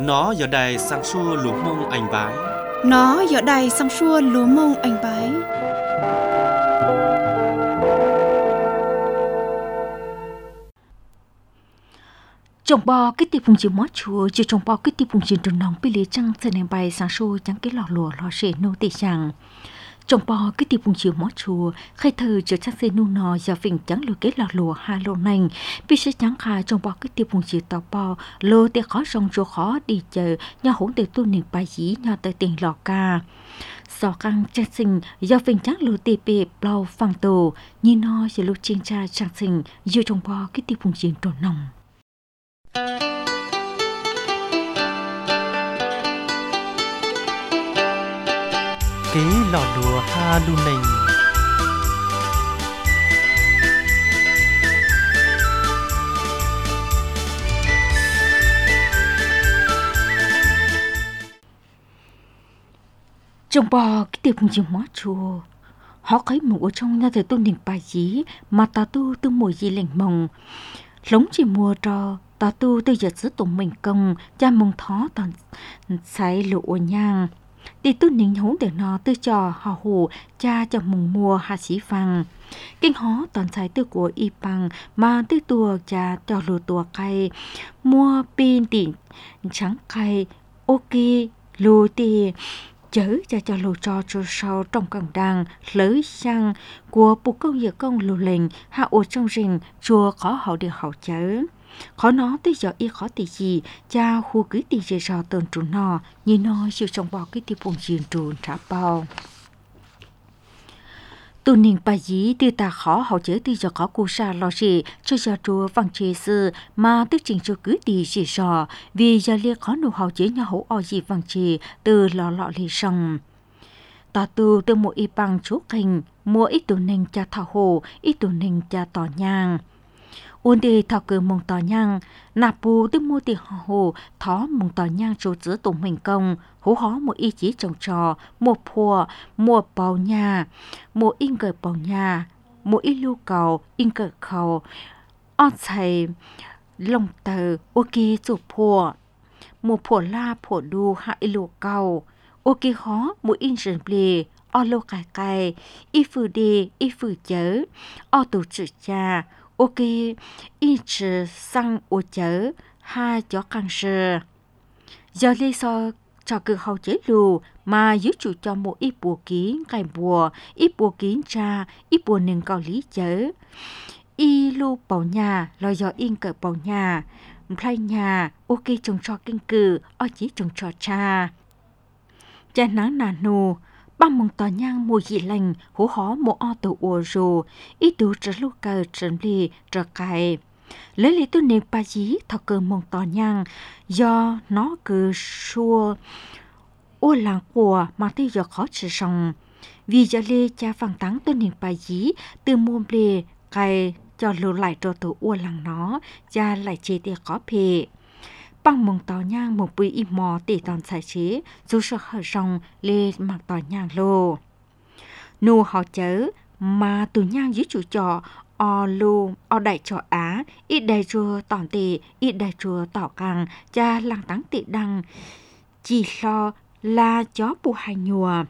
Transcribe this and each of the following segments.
Nó giờ đây sang xua lúa mông anh bái. Nó giờ đây sang xua lúa mông anh bái. Trồng bò cái tiệp phùng chỉ mót chùa chưa trồng bò cái tiệp phùng chỉ trồng nòng bị lý trăng trên nền bay sang xua chẳng cái lò lùa lò xệ nô tị chẳng. Trồng bò cái tiệp phùng chỉ mót chùa khai thơ chờ chắc xe nu nò giờ phình chẳng lùi cái lò lùa hai lô nành vì sẽ chẳng khai trồng bò cái tiệp phùng chỉ tàu bò lô để khó rong chùa khó đi chờ nhà hỗn để tu niệm bài dí nhà tới tiền lò ca. Sò căng trang sinh do phình chẳng lùi tì bề blau phang tù như nó giờ lùi chiên cha trang sinh dù trồng bò cái tiệp phùng chỉ trồng nòng. Cái lò lùa ha lu nành. Trồng bò cái tiệp phùng chỉ mót chùa họ thấy mù ở trong nhà thờ tu niệm bài dí mà ta tu từ mùa gì lành mồng lống chỉ mùa trò ta tu từ giờ giữ tụng mình công cha mong thó toàn say lụa nhang đi tu niệm hống để nó từ trò họ hù cha cho mùng mùa hạ sĩ vàng kinh hó toàn say từ của y bằng mà từ tua cha cho lụa tua cây mua pin tiền trắng cây ok lụa tiền chớ cho lô cho sau trong càng đàng lới sang của bộ công việc công lô lệnh hạ ô trong rừng chùa khó hậu điều hậu chớ khó nó tới giờ y khó tỷ gì cha khu cứ tỷ gì sao tơn trụ nó như nó siêu trong bao cái tiêu bùng diện trụ trả bao tu niệm bài dí từ ta khó hậu chớ từ giờ khó cô sa lo gì cho giờ chùa văn chế sư mà tức trình cho cứ tỷ gì sao vì giờ liệt khó nụ hậu chớ nhà hậu o gì văn chế từ lọ lì sông ta tu từ một y bằng chú hình mua ít tu niệm cha thảo hồ ít tu niệm cha tỏ nhang ôn đi thảo cử mong tỏ nhang nạp bù từ mua tiền hồ thó mong tỏ nhang chỗ giữa tụng mình công hú hó một ý chí trồng trò một phùa một bào nhà một in cờ bào nhà một ít lưu cầu in cờ khẩu on thầy lồng tờ ok chủ phùa một phùa la phùa đu hạ lưu cầu ok khó một in rừng bì o lô cài cài y phừ đi y phừ chớ o tù chữ cha ok y chữ sang ô chớ hai chó căng sơ giờ lý do cho cơ hậu chế lù mà giữ chủ cho một ít bùa kín cài bùa ít bùa kín cha ít bùa nâng cao lý chớ y lưu bảo nhà lo do in cờ bảo nhà play nhà ok trồng cho kinh cử o chỉ trồng cho cha cha nắng nà nù băng mong tòa nhang mùi dị lành hú hó một o tàu ua rù ít đủ trở lúc cờ trần lì trở cài lấy lý tu niệm ba dí thọ cờ mong tòa nhang do nó cứ xua ô làng của mà tư giờ khó chịu sống vì giờ lê cha phẳng táng tu niệm ba dí từ môn lê cài cho lưu lại cho tàu ua làng nó cha lại chê tê khó phê bằng mong tỏ nhang một bùi im mò tỉ toàn xài chế dù sợ hở rong lê mặc tỏ nhang lô nô họ chớ mà tù nhang dưới chủ trò o lô o đại trò á ít đại chùa tỏn tỉ ít đại chùa tỏ càng cha làng táng tị đăng chỉ lo là chó bù hai nhùa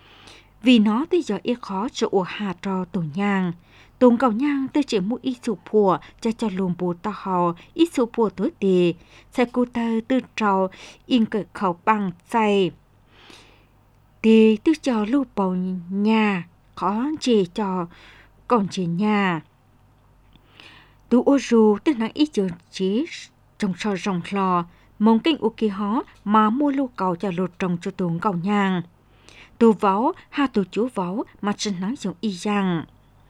vì nó tới giờ ít khó cho ổ hà trò tù nhang tùng cầu nhang tôi chỉ mua ít sụp phùa cho lùm bù tao hò ít sụp phùa tối tì xe cô tơ tư trầu in cỡ khẩu bằng say tì tư cho lưu bầu nhà khó chỉ cho còn chỉ nhà tú ô ru tức là ít trường chí trong sò rồng lò mong kinh u kỳ hó mà mua lưu cầu cho lột trồng cho tùng cầu nhang tu váo ha tu chú váo mà chân nói dùng y giang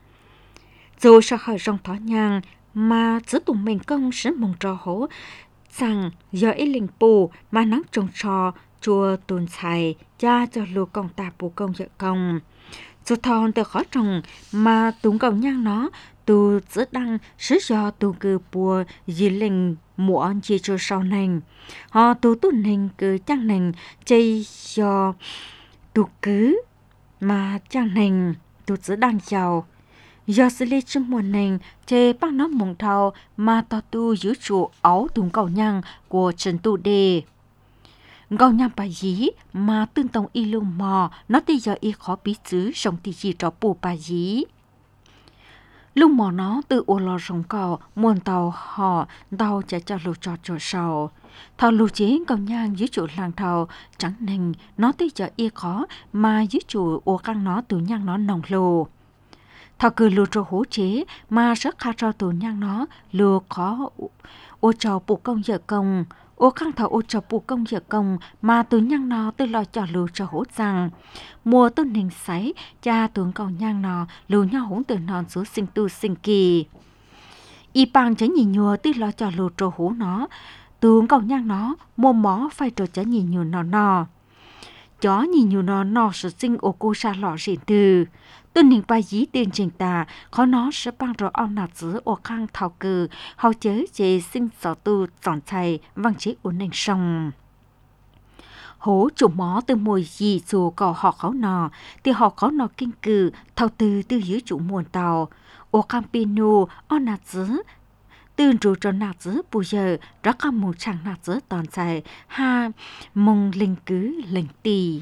dù sao hỏi rong thỏ nhang mà giữa tụi mình công sẽ mong trò hổ rằng giờ ý linh bù mà nắng trồng trò chùa tuần xài cha cho lùa công ta bù công vợ công dù thòn từ khó trồng mà tụng cầu nhang nó tu giữa đăng sứ do tu cư bùa dì linh muộn chỉ cho sau này họ tu tu nành cứ chăng nành chơi do tu cứ mà chăng nành tu giữa đăng giàu do xử lý trong mùa nành chế bác nó mong thầu mà tao tu giữ trụ áo tùng cầu nhang của Trần Tu Đề. ngao nhang bà dí mà tương tông y lung mò nó tí giờ y khó bí xứ sống tí gì cho bù bà dí. Lung mò nó từ ô lò sống cò muôn tàu họ tàu chạy cho lù cho sầu. Thảo lù chế ngao nhang dưới chỗ làng thảo trắng nình nó tí giờ y khó mà dưới chỗ ô căng nó từ nhang nó nồng lù. Thảo cứ lù trò hố chế mà rất khá cho từ nhang nó lù khó ô trò bù công giờ công. Ô khang thảo ô trò bù công giờ công mà từ nhang nó từ lo cho lù cho hố rằng mùa tôn hình sấy cha tướng cầu nhang nó lù nhau hỗn từ non số sinh tu sinh kỳ. Y bằng chả nhìn nhùa từ lo cho lù trò hố nó tướng cầu nhang nó mua mó phải trò chả nhìn nhùa nó. Chó nhìn nhùa nó sự sinh ô cô sa lọ rịn từ. Tôn hình bài dí tiền trình tà, khó nó sẽ bằng rõ ông nạt giữ ô khang thảo cử, hào chế chế sinh sở tu dọn chay vang chế ổn định sông. Hố chủ mó từ mùi gì dù có họ khó nọ, thì họ khó nọ kinh cử, thảo từ dưới chủ muôn tàu. Ô khang pinu, ông nạt giữ, tương rủ cho nạt giữ bù giờ, rõ cả mù chẳng nạt giữ toàn chay, ha mông linh cứ linh tì.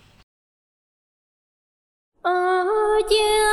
Cha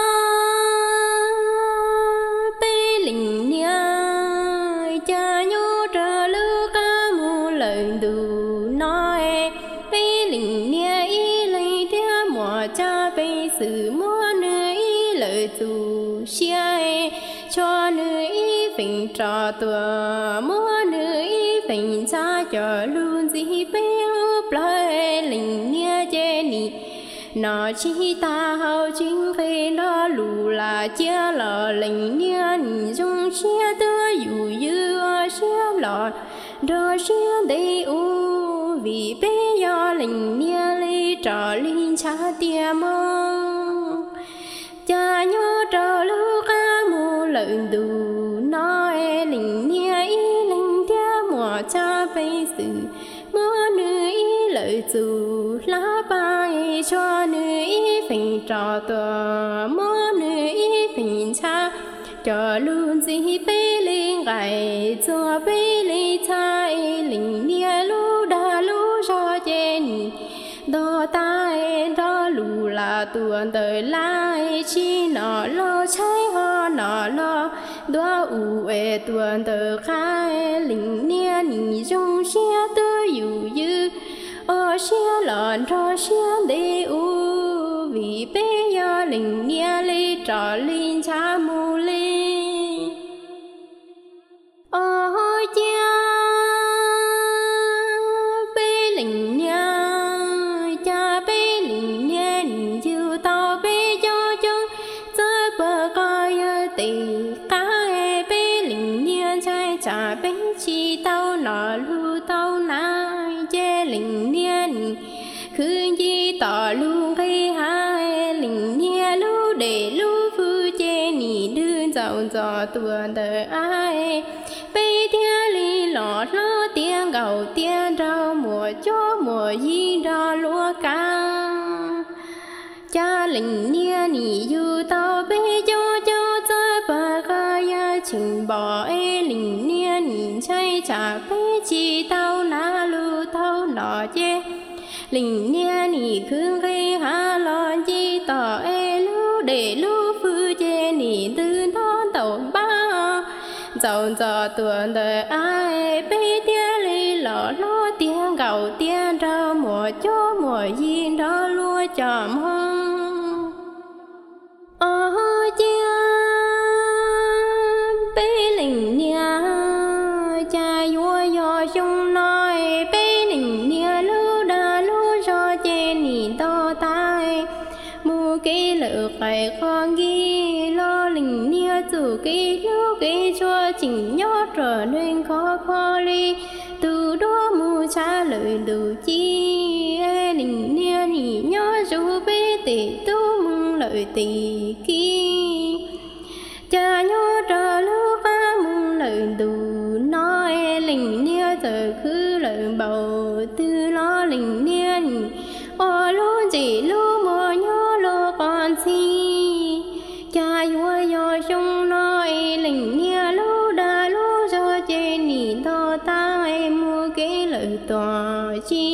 bê linh nha cha nhớ trở lưu ca mù lời đủ nói bê linh nha y lấy theo mùa cha bê sự mua nữ y lời dù xia cho nữ y phình trò tùa mua nữ y phình cha cho luôn gì bê úp lời linh nha chê nị nó chỉ ta hậu chính khi đó lù là chia lò lệnh niên dung chia tơ dù dư chia lò đó chia đầy u vì bé do lệnh niên lấy trò linh cha tia mong cha nhớ trò lưu ca mù lợn đủ nói lệnh niên y lệnh tia mùa cha bây sự mưa nữ y lợi dù lá bay cho nữ y phình trò tòa mưa nữ y phình cha cho luôn gì bê linh gài cho bê linh cha linh nia lu đa lu cho chén đó tai đó lù là tuần đời lai chi nọ lo cháy ho nọ lo đó u ê tuần đời khai linh nia nì dung xia tư yu dư ở xia lợn cho xia đi u vì bé do linh nia li trò linh cha mù li ôi cha bé linh nia cha bé linh nia nì dư tao bé cho chung chơi bờ coi tì cá bé linh nia trai cha bé chi tao nọ lu tao nai chê linh nia nì khứ chi tỏ lu khi hai linh nia lu để lu phu chê nì đơn giàu giò tuần đời ai bây thia li lọ lo tiếng gầu tiếng rau mùa cho mùa gì đó lúa ca cha linh nia nì du tao bé cho chơi bà ca chừng bỏ linh nia nì chay chả bé chi tao na lu tao nọ chê linh nia nì khương khi ha lo chi tỏ lu để lu phu chê nì tư non tàu ba giàu giò tuần đời ai bé tia li lọ lo tiếng gầu tiếng rau mùa cho mùa gì đó lúa chòm hông cha bé linh nia cha vua do chung nói bé linh nia lu đa lu cho chê nì to tai mu cái lợ phải con ghi lo linh nia dù cái lu cái cho chỉnh nhớ trở nên khó li từ đó mu trả lời đủ chi linh nia nì nhớ dù bé tỷ tu mừng lợi tỷ kia cha nhớ trở lưu ca mừng lợi đủ nói linh nia giờ cứ lợi bầu tư lo linh nia ô lu chỉ lu mùa nhớ lu con si cha vua do chung nói linh nia lu đa lu cho chê nì to ta mua cái lợi tòa chi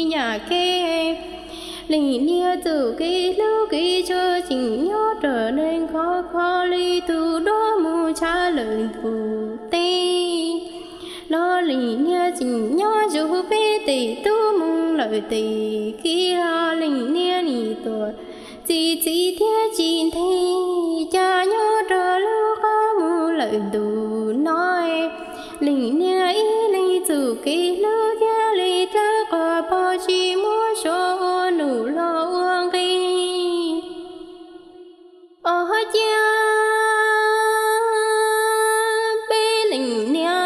lì nia từ kỳ lưu kỳ cho chính nhớ trở nên khó khó ly từ đó mù cha lời thù tê lo lì nia chính nhớ dù bê tì tu mong lời tì khi lo lì nia nì tuổi chỉ thiên chỉ thi cha nhớ trở lưu có mù lời thù nói lì nia ý lì từ kỳ lưu kia lì ta có bao chi mua số nụ lo uang kỳ ở cha bê lì nia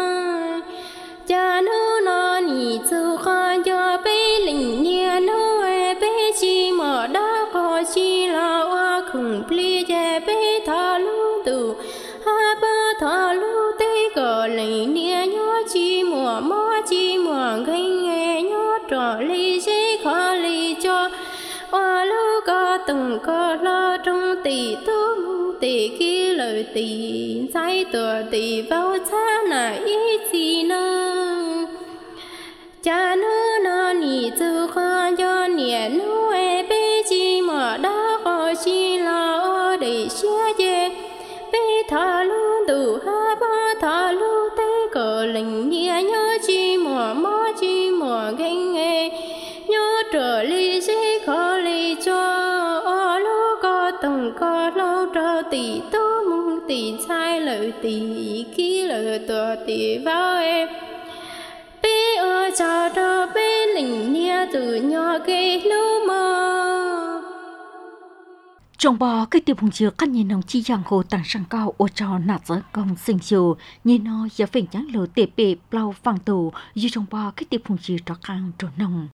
cha nu nó nì từ con cho bê lì nia nu bê chi mà đã có chi lo uang khủng pli cha bê thà lu tu ha ba thà lu tê có lì nia nhớ chi mùa gây nghe nhớ trò ly dễ khó ly cho hoa lưu có từng có lo trong tỷ tu mù tỷ kia lời tỷ trái tựa tỷ vào xa là ý gì nơ cha nữ nó nì tư khoa cho nè nu bê chi mà đã có chi lo để xia chê bê thả luôn từ ha ba thả luôn tê cờ lình nhẹ nhớ chi mùa ganh nghe nhớ trở ly dễ khó ly cho lúc có từng có lâu trở tỷ tu mong tỷ sai lời tỷ ký lời tựa tỷ vào em bê ở cha đó bê lình nhẹ từ nhỏ cây lưu mơ trong bò cái tiêu phùng chiều căn nhìn nông chi giang hồ tàng sang cao ô trò nạt giới công sinh chiều nhìn nó giờ phình trắng lửa tiệp bể plau phẳng tù như trong bò cái tiêu phùng chiều trọ khang trổ nồng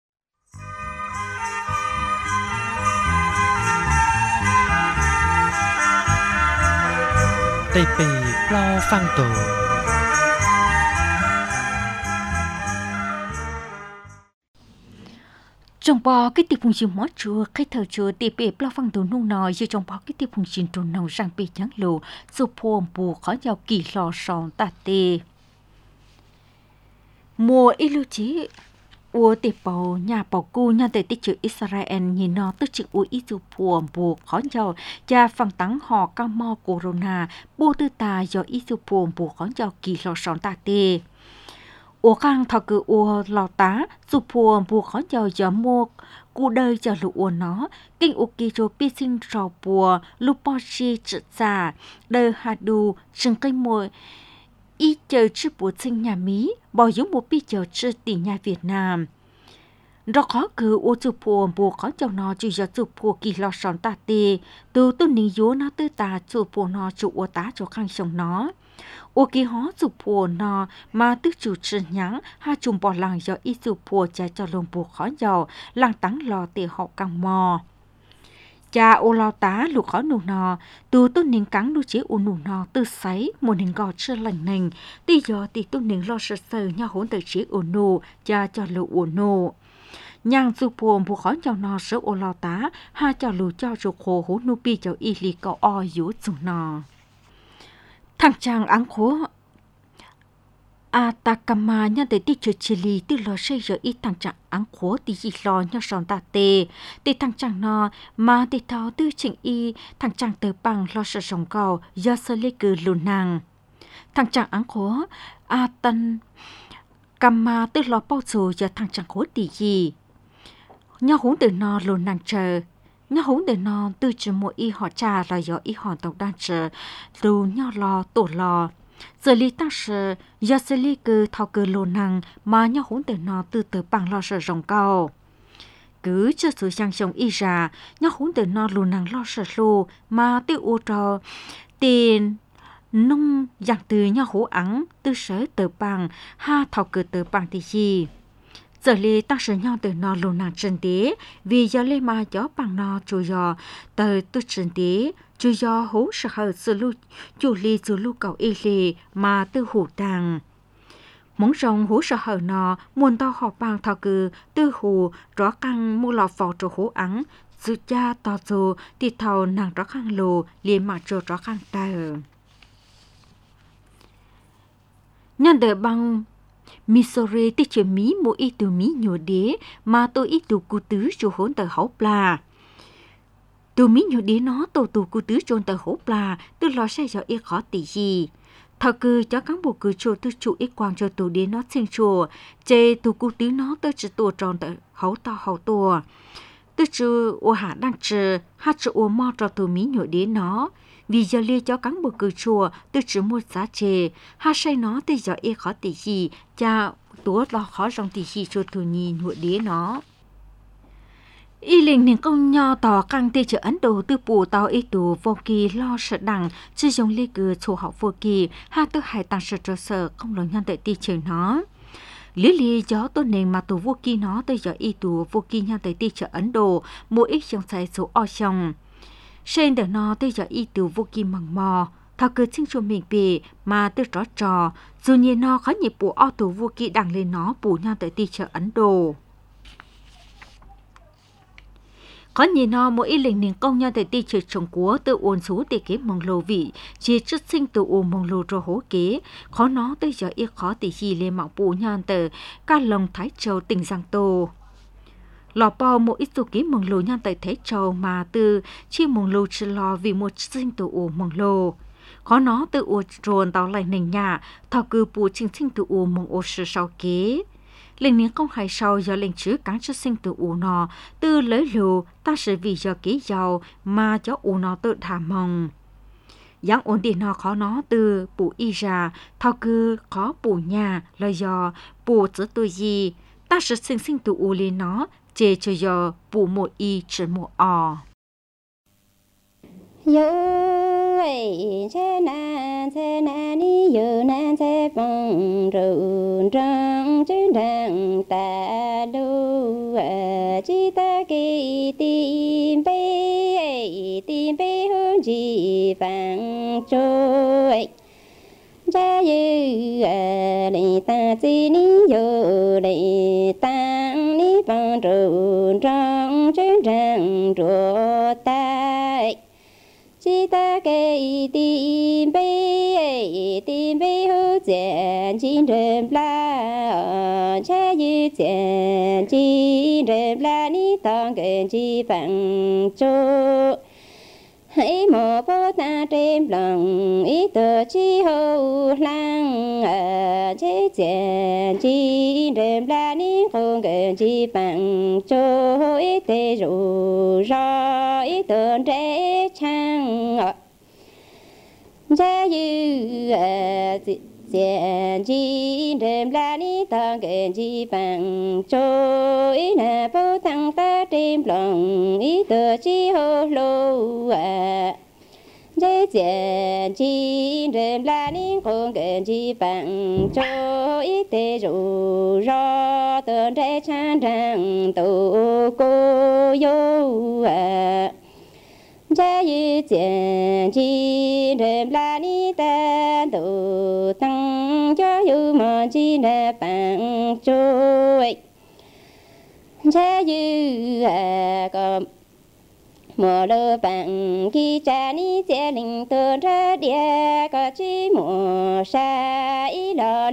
tây bể plau phang tổ trong bò cái tiệp phùng chiều mót chùa cái thờ chùa tiệp bể plau phẳng tù nung nòi như trong bò cái tiệp phùng chiều trổ nồng sang bể trắng lửa dù phồm bù khó giàu kỳ lò sòn tà tê mùa ilu chí ua tiệp bầu nhà bầu cu nhà tề tích chữ Israel nhìn nó tức chữ ua isu phồm bù khó giàu cha phẳng tắng họ cao mò corona bù tư tà do isu phồm bù khó giàu kỳ lò sòn tà tê ua khang thọ cử ua lò tá dù phồm bù khó giàu do mua cụ đời cho lũ ua nó kinh ua kỳ cho pi sinh rò bùa lũ bò chi chữ già đời hạt đù chừng cây mùa y chờ chữ bùa sinh nhà Mỹ bỏ giống một pi chờ chữ tỷ nhà Việt Nam đó khó cứ ua chụp bùa khó cho nó chỉ do chụp bùa kỳ lò sòn tà tê từ tuần ní dúa nó tư tà chụp bùa nó chụp ua tá cho khang chồng nó ua kỳ hó chụp bùa nó mà tức chủ trì nhắn ha chùm bỏ làng do y chụp bùa chạy cho lồng bùa khó giàu làng tắng lò tê họ càng mò cha ô lo tá lục khó nụ nò từ tôi nín cắn đu chế ô nụ nò từ sấy một nín gọt chưa lành nành tí giờ tí tôi nín lo sợ sợ nhau hỗn tự chế ô nụ cha cho lụ ô nụ nhang su phồm bu khó cho nó sợ ô lo tá ha cho lụ cho rụt hồ hỗn nụ pi cho y lì cậu o dũ dùng nò thằng chàng áng khố Atacama nhân tế tích chữ Chile từ lò xây giờ ít thằng chàng áng khố tí gì lò nhau sòn tà tê tí thằng chàng nó mà tí tháo tư trình y thằng chàng tờ bằng lo sợ sống cầu do sơ lê cử lùn nàng thằng chàng áng khố Atacama từ lò bao dù giờ thằng chàng khố tí gì nhau húng từ nó lùn nàng chờ nhau húng từ nó từ chữ mỗi y họ trà là do y họ tộc đang chờ lù nhau lò tổ lò giờ lý ta sợ do xử lý cứ thao cứ lô năng mà nhau hỗn từ nó từ từ bằng lo sợ rồng cao cứ cho sự sang sông y ra nhau hỗn từ nó lô năng lo sợ lô mà tiêu ô trò tiền nông giặc từ nhau hổ ắng từ sở từ bằng ha thao cứ từ bằng thì gì giờ lý ta sợ nhau từ nó lô năng chân tế vì giờ lê mà gió bằng nó chủ do từ tu chân tế chú do hố sợ hờ sự lưu chủ lý sự lưu cầu y lì mà tư hủ tàng mong rong hố sợ hờ nó muôn to họ bằng thọ cử tư hủ rõ căng mua lò phò trổ hố ắng dự cha to dù thì thầu nàng rõ khang lù liền mà trổ rõ khang tờ nhân đời bằng Missouri tích chữ mí một ít từ mí nhổ đế mà tôi ít từ cụ tứ cho hỗn tờ hấu pla. Từ mí nhổ đế nó tổ tù cụ tứ cho tờ hấu pla từ lo sai cho ít khó tỷ gì. Thọ cư cho cán bộ cử chỗ tư chủ ít quang cho tù đế nó xin chùa, chê tù cụ tứ nó tới chỉ tổ tròn tờ hấu to hấu tổ. Tư chủ ô hạ đang trừ, hát chủ ô mò cho tù mí nhổ đế nó. Vì giờ lia cho cán bộ cử chùa tư chủ một giá chê, hát say nó tới giờ ít khó tỷ gì, cha tố lo khó trong tỷ gì cho tù nhì nhổ đế nó. Y linh nên công nho tỏ căng tê chợ Ấn Độ tư bù tàu y tù vô kỳ lo sợ đằng, chứ giống lê cử chủ học vô kỳ, hạ tư hải tăng sợ trở sợ không lòng nhân tại tì chợ nó. Lý lý gió tôn nền mà tù vô kỳ nó tới giờ y tù vô kỳ nhân tại tì chợ Ấn Độ, mỗi ít trong sai số o xong. Sen đỡ nó tới giờ y tù vô kỳ mằng mò, thao cứ chinh cho mình bì mà tư rõ trò, dù nhiên nó khó nhịp bù o tù vô kỳ đằng lên nó bù nhân tại tì chợ Ấn Độ. Có nhìn nó mỗi ý linh nền công nhân tại ti trừ trồng cúa tự uốn số để kế mong lô vị, chỉ chất sinh tự uốn mong lô rồi hố kế, khó nó tới giờ ít khó tỷ gì lên mạng bù nhân tờ, ca lồng Thái Châu tỉnh Giang Tô. Lò bò mỗi ít số kế mong lô nhân tại Thái Châu mà từ chi mong lô chỉ lo vì một sinh tự uốn mong lô. Khó nó tự uốn trồn tàu lại nền nhà, thọ cư bù trình sinh tự uốn mong ô sự sau kế. Linh miếng công khai sau do linh chứa cán chất sinh từ ủ nọ, từ lấy lù ta sẽ vì do ký giàu mà cho ủ nọ tự thả mong. Giáng ổn định nọ khó nó từ bù y ra, thao cư khó bù nhà là do bù giữa tôi gì, ta sẽ sinh từ ủ lên nó, chê cho do bù một y chỉ một o. Ấy che na ni yo na che phong ru rang trên đàng ta lu chi ta ki tim pe hương chi vang trôi cha yu li ta chi ni yo li tang ni phong ru rang trên đàng ru ta chỉ ta cái tim bê hữu diện chín rừng la cha yu diện chín rừng la ni tông gần chi bằng chỗ hãy mò bố ta trên lòng ý tờ chi hậu lăng chế diện chín rừng la ni không gần chi bằng chỗ ý tê rủ rõ ý tờ trẻ chăng cha yu diện chi đêm la ni tang gần chi bằng trôi ý na bố tăng ta trên lòng ý tờ chi hô lô dễ diện chi đêm la ni không gần chi bằng trôi ý tê rủ rõ tờ trẻ chan rằng tổ cô yo cha yu diện chi đêm la ni ta độ tăng cho yu mò chi na bằng trôi cha yu có mùa lơ bằng khi cha ni che linh tơ ra địa có chi mùa sa ý lo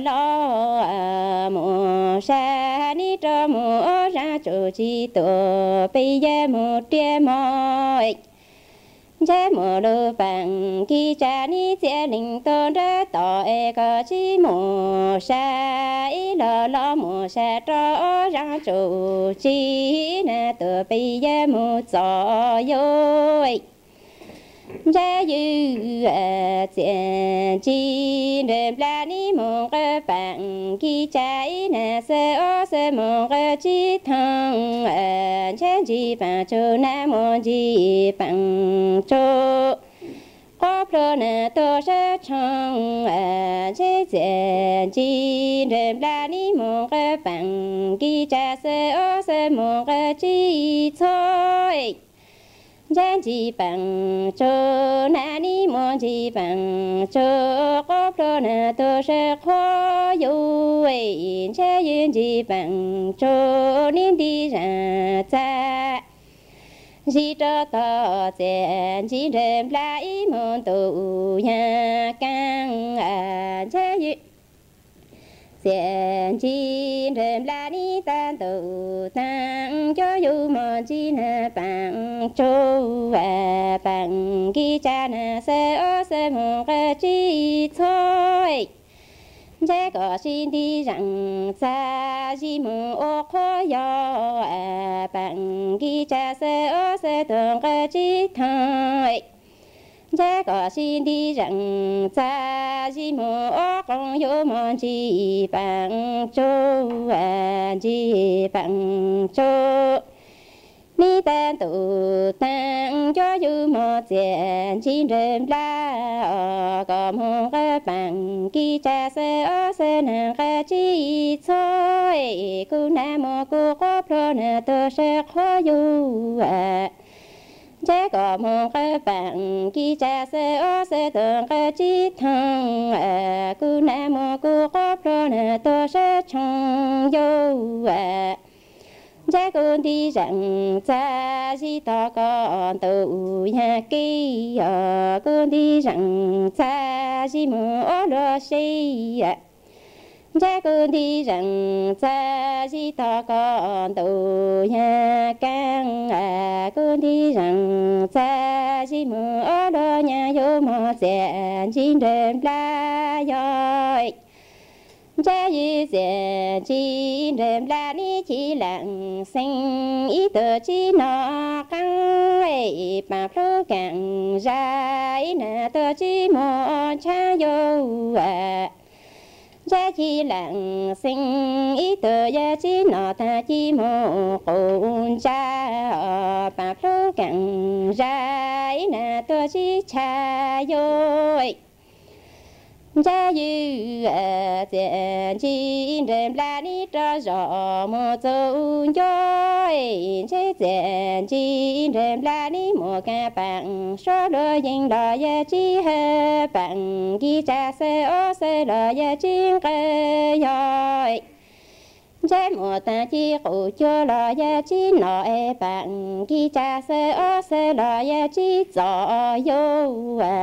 mùa sa ni cho mùa ra chỗ chi tổ bây giờ một tia mỏi cha mùa lơ bằng khi cha ni che linh tơ ra tỏ có chi mùa sa ý lo mùa sa cho ra chỗ chi na tổ bây giờ một gió yôi cha yu diện chi đêm la ni mong cái bằng khi cha na se mong cái chi thăng cha chi bằng chỗ na mong chi bằng chỗ có pro na to sa chăng cha diện chi đêm la ni mong cái bằng khi cha se mong cái chi thôi Giang chi bằng chỗ na ni mong chi bằng chỗ có pro na to sẽ khó yêu ấy cha yên chi bằng chỗ nên đi ra cha chỉ cho to diện chỉ đêm lại mong tu nhà căng cha yên Diện chi rem la ni tan tu tăng cho yu mo chi na bằng châu à bằng ki cha na se o se mo cái chi thôi thế có xin đi rằng xa gì mù ô khó yo à bằng ki cha se o se tuần cái chi thôi thế có xin đi rằng xa gì mù ô con yo mo chi bằng châu à chi bằng châu ni tan tu tăng cho yu mo diện chi rem la có mo cái bằng ki cha se o se na cái chi thôi cu na mo cu có pro na to se khó yu à chế có mo cái bằng ki cha se o se to cái chi thăng à cu na mo cu có pro na to se chong yu à cha con đi rằng cha chỉ to con tu nhà kia con đi rằng cha chỉ muốn ở đó xây cha con đi rằng cha chỉ to con tu nhà căn con đi rằng cha chỉ muốn ở đó nhà vô một diện chín đêm la rồi cha yu diện chi đêm la ni chi lặng sinh ý tờ chi nó căng ấy bà pro càng ra ý nà tờ chi mò cha yo à cha chi lặng sinh ý tờ ya chi nó ta chi mò con cha bà pro càng ra ý nà tờ chi cha yo cha yu diện chi đêm la ni cho rõ một dấu dõi chế diện chi đêm la ni một cái bằng số đôi dinh đỏ ya chi hơi bằng ki cha se o se đỏ ya chi cái yoi chế một ta chi cụ cho đỏ ya chi nọ e bằng ki cha se o se đỏ ya chi rõ yo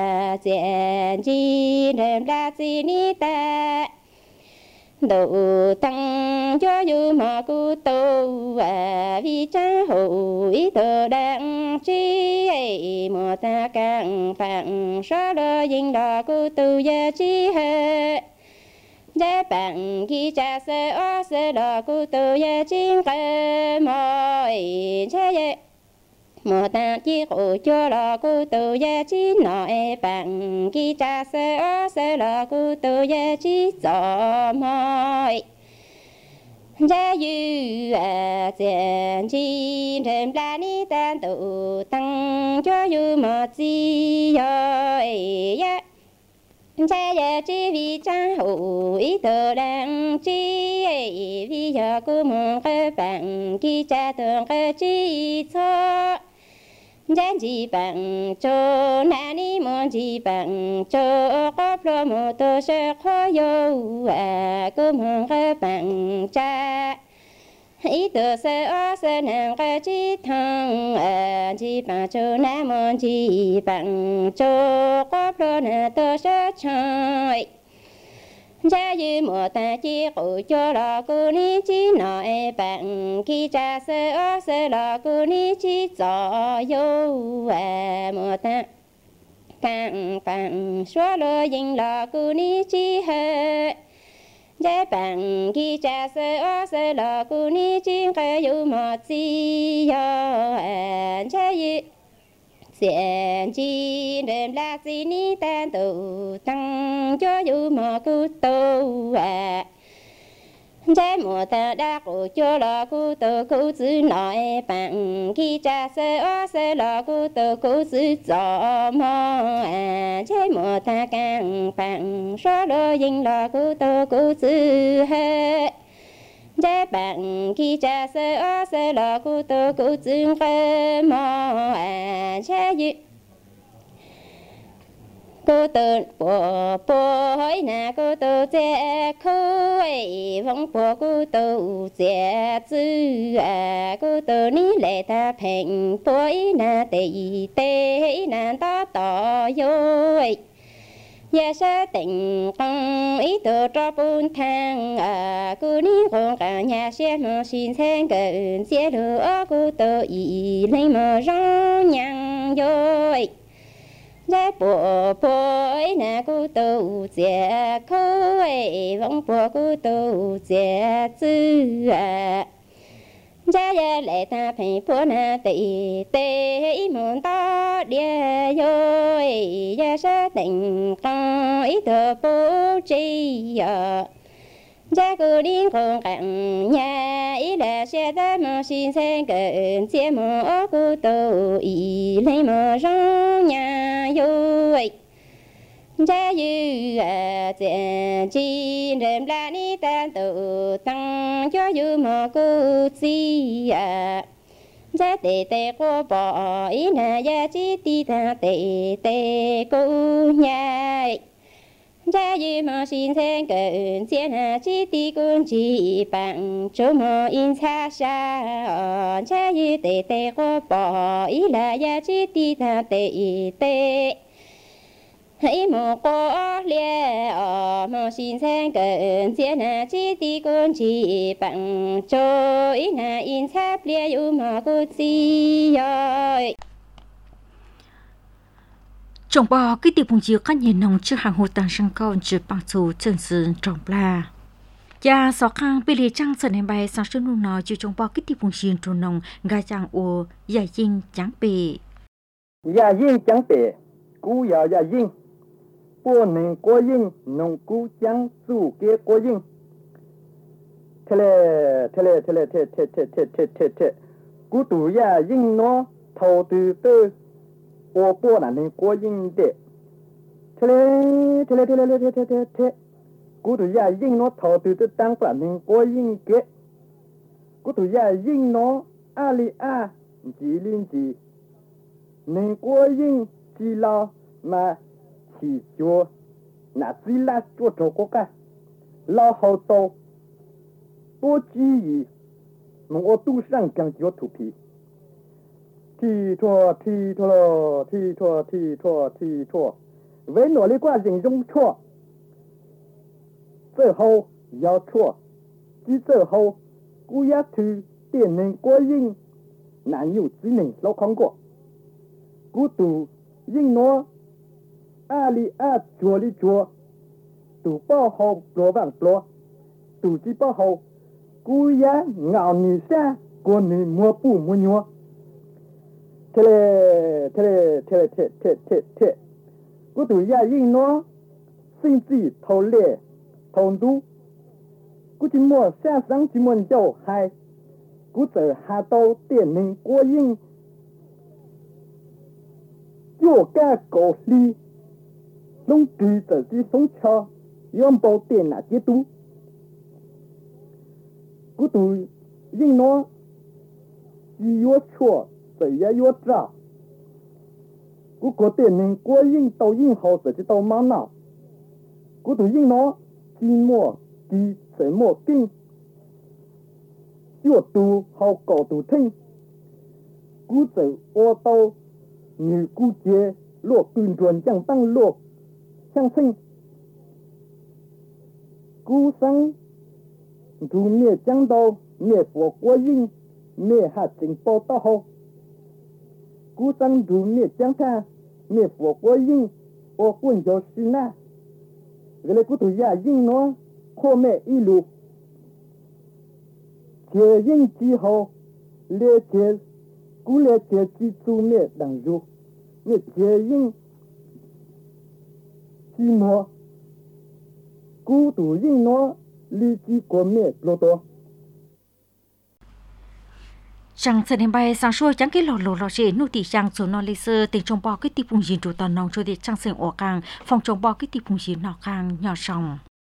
diện chi đêm la chi ni ta đủ tăng cho yu mà cu tu vì cha hữu tự đang chi một ta càng phẳng số đôi dinh đỏ cu tu ya chi hệ giá bằng ki cha se o se đỏ cu tu ya chi cái mọi cha ye một ta chi cụ cho đỏ cu tu ya chi nội bằng ki cha se o se đỏ cu tu ya chi rõ mọi giá yu diện chi đêm la ni tan tu tăng cho yu một chi rồi cha ya chi vì cha hữu ý tự đang chi vì giờ cô mong cái bằng ki cha thường cái chi cho Giang chỉ bằng cho na ni mon chỉ bằng cho có pro một tô sẽ khó yêu cô mong cái bằng cha ý tự sẽ ở sẽ nàng cái chỉ thằng chỉ bằng cho na mon chỉ bằng cho có pro na tô sẽ chơi cha yu một ta chi cụ cho là cô ni chi nội bằng khi cha se ở se là cô ni chi cho yo một ta càng bằng số lô dinh là cô ni chi hệ cha bằng khi cha se ở se là cô ni chi cái yu một chi yo cha yu diện chi đêm la chi ni tan tu tăng cho yu mà cu tu cha mùa ta đã cụ cho là cu tu cu chữ nội bằng khi cha se o se là cu tu cu chữ rõ mò cha mùa ta càng bằng số đôi dinh là cu tu cu chữ hệ cha bằng khi cha se o se là cu tu cu chữ cái mò cha yu cô tự bộ hỏi na cô tự che khơi vong của cô tự che chữ cô tự ní lệ ta phèn tuổi na tì tê na to tỏ yôi ya sa tình công ý đồ cho bốn thang cô ní con cả nhà xe mà xin sen cận xe lửa cô tự ý lấy mà rong nhang rồi ra bộ bối nè cô tự xe khơi vong bộ cô tự xe chữ gia gia lệ ta phải phố na tị tê ý muốn ta địa rồi gia sa tình con ý thơ bố chi gia cứ đi con cạnh nhà ý là xe ta mà xin sen cận xe mà cô tự ý lấy mà rong nhà rồi cha dư tiền chi đêm la ni tan tự tăng cho dư mà cứ chi cha tê tê cô bỏ ý na gia chi ti ta tê tê cô nhai cha dư mà xin sen cận chia na chi ti con chi bằng chỗ mà in xa xa cha dư tê tê cô bỏ ý là gia chi ti ta tê tê hãy một có lẽ mà xin sang cận chia na chi ti con chỉ bằng cho ý na in sắp lẽ yêu mà cô chi rồi trồng bò cái tiệm bông chiếu các nhìn nông chưa hàng hồ tàng sang con chưa bằng số chân sườn trồng la cha sáu khang bị lì trăng sân em bay sáng sớm nung nọ chưa trồng bò cái tiệm bông chiếu trồng nông gai trăng ô dài dinh trắng bể cú ya dinh bố nên có dinh nông cú trắng su kia có dinh thế cú tủ ya dinh nó thầu từ từ ô bố là nên có dinh để thế cú tủ ya dinh nó thầu từ từ tăng là nên có dinh kia cú tủ ya dinh nó ali a chỉ linh chỉ nên có dinh chỉ lo mà chỉ cho nãy chỉ là cho trâu có cả lao hậu tàu bố trí gì mà ô tu sang càng cho thủ thị thì thua với nỗ lực qua rừng rong thua最后要错之最后古雅区电能国营难有只能老看过古都应诺阿里阿做里做都包好罗网罗都只包好古雅咬你下过你摸不摸摸thế古都呀应诺甚至头列同都古只摸下上只摸就还古则下到电能国营做个狗力弄对自己送车用包电那些都古都应诺只有错这也有照古国电能国营到应好自己到忙闹古都应诺寂寞的什么病做都好搞都听古则我到女姑姐落军转将当落相称孤生如灭将到灭佛国营灭下情报到后孤生如灭将他灭佛国营我quân有是那为了古土亚营呢扩灭一路结营之后列结古列结之主灭等入灭结营寂寞孤独营呢立即国灭罗多 chẳng sẽ đến bay sáng suốt chẳng cái lò chế nụ tỉ chẳng số non lịch sử tình trong bò cái tỉ bùng gì trụ tàn nòng cho để chẳng sinh ổ càng phòng trong bò cái tỉ bùng gì nọ càng nhỏ sòng